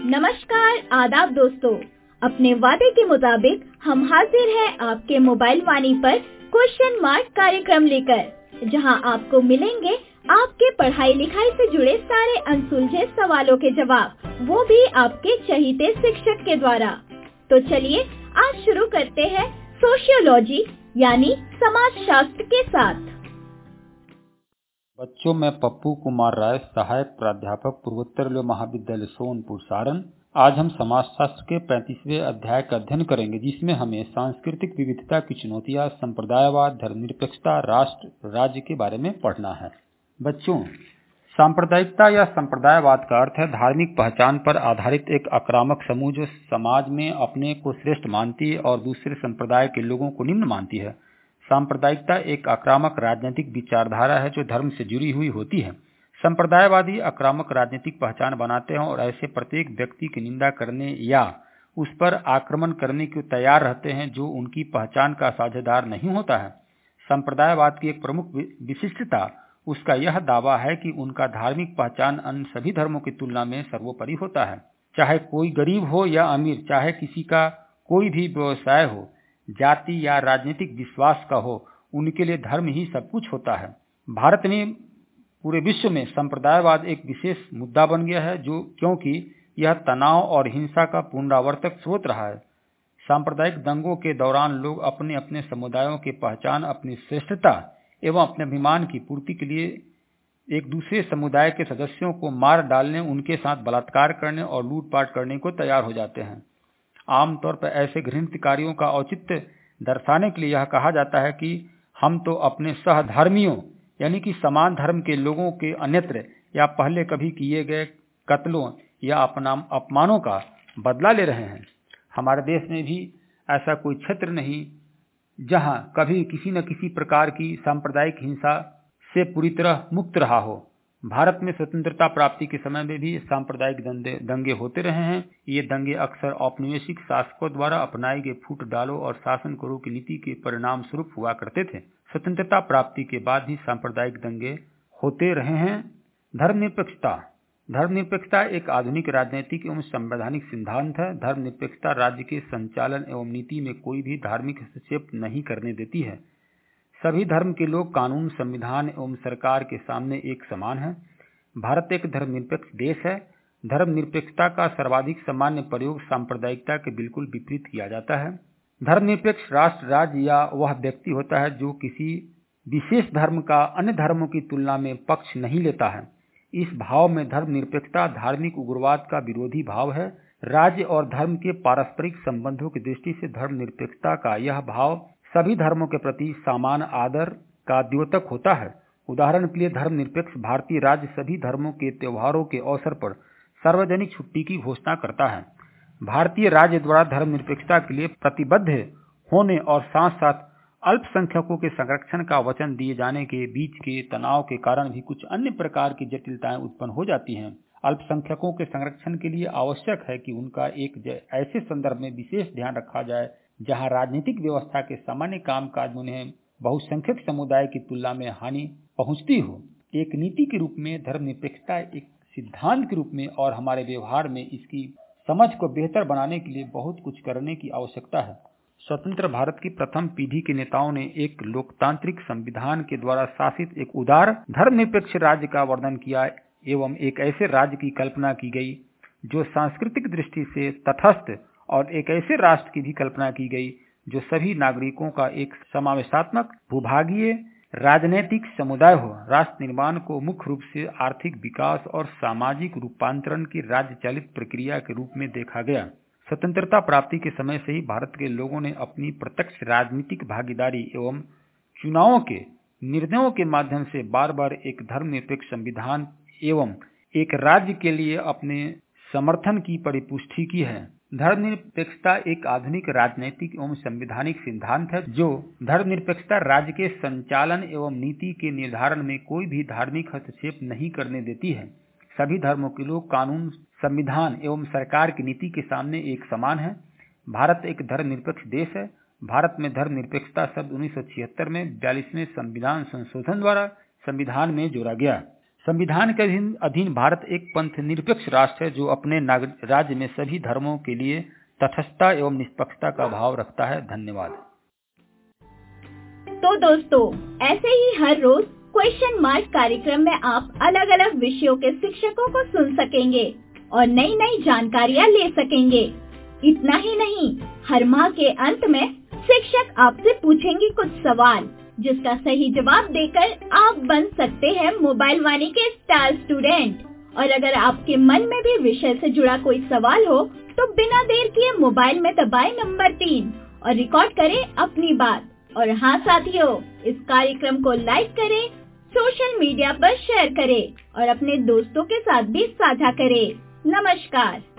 नमस्कार, आदाब दोस्तों। अपने वादे के मुताबिक हम हाजिर हैं आपके मोबाइल वाणी पर क्वेश्चन मार्क कार्यक्रम लेकर, जहां आपको मिलेंगे आपके पढ़ाई लिखाई से जुड़े सारे अनसुलझे सवालों के जवाब, वो भी आपके चहीते शिक्षक के द्वारा। तो चलिए आज शुरू करते हैं सोशियोलॉजी यानी समाज शास्त्र के साथ। बच्चों, मैं पप्पू कुमार राय, सहायक प्राध्यापक पूर्वोत्तर महाविद्यालय सोनपुर सारण। आज हम समाजशास्त्र के 35वें अध्याय का अध्ययन करेंगे, जिसमें हमें सांस्कृतिक विविधता की चुनौतियां, संप्रदायवाद, धर्मनिरपेक्षता, राष्ट्र राज्य के बारे में पढ़ना है। बच्चों, सांप्रदायिकता या संप्रदायवाद का अर्थ है धार्मिक पहचान पर आधारित एक आक्रामक समूह जो समाज में अपने को श्रेष्ठ मानती है और दूसरे संप्रदाय के लोगों को निम्न मानती है। सांप्रदायिकता एक आक्रामक राजनीतिक विचारधारा है जो धर्म से जुड़ी हुई होती है। संप्रदायवादी आक्रामक राजनीतिक पहचान बनाते हैं और ऐसे प्रत्येक व्यक्ति की निंदा करने या उस पर आक्रमण करने को तैयार रहते हैं जो उनकी पहचान का साझेदार नहीं होता है। संप्रदायवाद की एक प्रमुख विशिष्टता उसका यह दावा है कि उनका धार्मिक पहचान अन्य सभी धर्मों की तुलना में सर्वोपरि होता है। चाहे कोई गरीब हो या अमीर, चाहे किसी का कोई भी व्यवसाय हो, जाति या राजनीतिक विश्वास का हो, उनके लिए धर्म ही सब कुछ होता है। भारत में पूरे विश्व में संप्रदायवाद एक विशेष मुद्दा बन गया है, जो क्योंकि यह तनाव और हिंसा का पुनरावर्तक स्रोत रहा है। सांप्रदायिक दंगों के दौरान लोग अपने अपने समुदायों की पहचान, अपनी श्रेष्ठता एवं अपने अभिमान की पूर्ति के लिए एक दूसरे समुदाय के सदस्यों को मार डालने, उनके साथ बलात्कार करने और लूटपाट करने को तैयार हो जाते हैं। आमतौर पर ऐसे घृणित कार्यों का औचित्य दर्शाने के लिए यह कहा जाता है कि हम तो अपने सहधर्मियों यानी कि समान धर्म के लोगों के अन्यत्र या पहले कभी किए गए कत्लों या अपमानों का बदला ले रहे हैं। हमारे देश में भी ऐसा कोई क्षेत्र नहीं जहां कभी किसी न किसी प्रकार की सांप्रदायिक हिंसा से पूरी तरह मुक्त रहा हो। भारत में स्वतंत्रता प्राप्ति के समय में भी सांप्रदायिक दंगे होते रहे हैं। ये दंगे अक्सर औपनिवेशिक शासकों द्वारा अपनाई गई फूट डालो और शासन करो की नीति के परिणाम स्वरूप हुआ करते थे। स्वतंत्रता प्राप्ति के बाद भी सांप्रदायिक दंगे होते रहे हैं। धर्मनिरपेक्षता एक आधुनिक राजनीतिक एवं संवैधानिक सिद्धांत है। धर्मनिरपेक्षता राज्य के संचालन एवं नीति में कोई भी धार्मिक हस्तक्षेप नहीं करने देती है। सभी धर्म के लोग कानून, संविधान एवं सरकार के सामने एक समान है। भारत एक धर्मनिरपेक्ष देश है। धर्मनिरपेक्षता का सर्वाधिक सामान्य प्रयोग सांप्रदायिकता के बिल्कुल विपरीत किया जाता है। धर्मनिरपेक्ष राष्ट्र राज्य या वह व्यक्ति होता है जो किसी विशेष धर्म का अन्य धर्मों की तुलना में पक्ष नहीं लेता है। इस भाव में धर्मनिरपेक्षता धार्मिक उग्रवाद का विरोधी भाव है। राज्य और धर्म के पारस्परिक संबंधों की दृष्टि से धर्मनिरपेक्षता का यह भाव सभी धर्मों के प्रति समान आदर का द्योतक होता है। उदाहरण के लिए धर्मनिरपेक्ष भारतीय राज्य सभी धर्मों के त्योहारों के अवसर पर सार्वजनिक छुट्टी की घोषणा करता है। भारतीय राज्य द्वारा धर्मनिरपेक्षता के लिए प्रतिबद्ध होने और साथ साथ अल्पसंख्यकों के संरक्षण का वचन दिए जाने के बीच के तनाव के कारण भी कुछ अन्य प्रकार की जटिलताएं उत्पन्न हो जाती हैं। अल्पसंख्यकों के संरक्षण के लिए आवश्यक है कि उनका एक ऐसे संदर्भ में विशेष ध्यान रखा जाए जहां राजनीतिक व्यवस्था के सामान्य कामकाज में उन्हें बहुसंख्यक समुदाय की तुलना में हानि पहुंचती हो। एक नीति के रूप में धर्मनिरपेक्षता एक सिद्धांत के रूप में और हमारे व्यवहार में इसकी समझ को बेहतर बनाने के लिए बहुत कुछ करने की आवश्यकता है। स्वतंत्र भारत की प्रथम पीढ़ी के नेताओं ने एक लोकतांत्रिक संविधान के द्वारा शासित एक उदार धर्मनिरपेक्ष राज्य का वर्णन किया एवं एक ऐसे राज्य की कल्पना की गई जो सांस्कृतिक दृष्टि से तटस्थ, और एक ऐसे राष्ट्र की भी कल्पना की गई जो सभी नागरिकों का एक समावेशात्मक भूभागीय राजनीतिक समुदाय हो। राष्ट्र निर्माण को मुख्य रूप से आर्थिक विकास और सामाजिक रूपांतरण की राज्य चालित प्रक्रिया के रूप में देखा गया। स्वतंत्रता प्राप्ति के समय से ही भारत के लोगों ने अपनी प्रत्यक्ष राजनीतिक भागीदारी एवं चुनावों के निर्णयों के माध्यम से बार बार एक धर्मनिरपेक्ष संविधान एवं एक राज्य के लिए अपने समर्थन की परिपुष्टि की है। धर्मनिरपेक्षता एक आधुनिक राजनीतिक एवं संवैधानिक सिद्धांत है जो धर्मनिरपेक्षता राज्य के संचालन एवं नीति के निर्धारण में कोई भी धार्मिक हस्तक्षेप नहीं करने देती है। सभी धर्मों के लोग कानून, संविधान एवं सरकार की नीति के सामने एक समान है। भारत एक धर्मनिरपेक्ष देश है। भारत में धर्मनिरपेक्षता शब्द 1976 में 42वें संविधान संशोधन द्वारा संविधान में जोड़ा गया। संविधान के अधीन भारत एक पंथ निरपेक्ष राष्ट्र है जो अपने राज्य में सभी धर्मों के लिए तटस्थता एवं निष्पक्षता का भाव रखता है। धन्यवाद। तो दोस्तों, ऐसे ही हर रोज क्वेश्चन मार्क कार्यक्रम में आप अलग अलग विषयों के शिक्षकों को सुन सकेंगे और नई नई जानकारियाँ ले सकेंगे। इतना ही नहीं, हर माह के अंत में शिक्षक आपसे पूछेंगे कुछ सवाल, जिसका सही जवाब देकर आप बन सकते हैं मोबाइल वाणी के स्टार स्टूडेंट। और अगर आपके मन में भी विषय से जुड़ा कोई सवाल हो तो बिना देर किए मोबाइल में दबाएं नंबर 3 और रिकॉर्ड करें अपनी बात। और हाँ साथियों, इस कार्यक्रम को लाइक करें, सोशल मीडिया पर शेयर करें और अपने दोस्तों के साथ भी साझा करें। नमस्कार।